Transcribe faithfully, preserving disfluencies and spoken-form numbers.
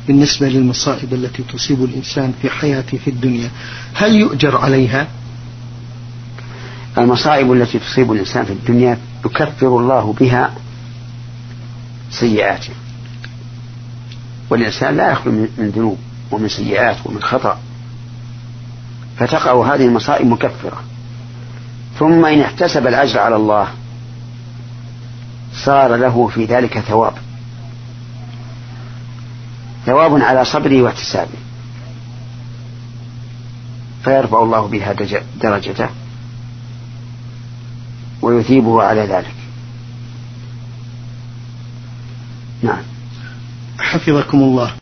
بالنسبة للمصائب التي تصيب الإنسان في حياته في الدنيا، هل يؤجر عليها؟ المصائب التي تصيب الإنسان في الدنيا يكفر الله بها سيئاته، والإنسان لا يخلو من ذنوب ومن سيئات ومن خطأ، فتقع هذه المصائب مكفرة. ثم إن احتسب الأجر على الله صار له في ذلك ثواب، ثواب على صبره واحتسابه، فيرفع الله بها درجته ويثيبه على ذلك. نعم. حفظكم الله.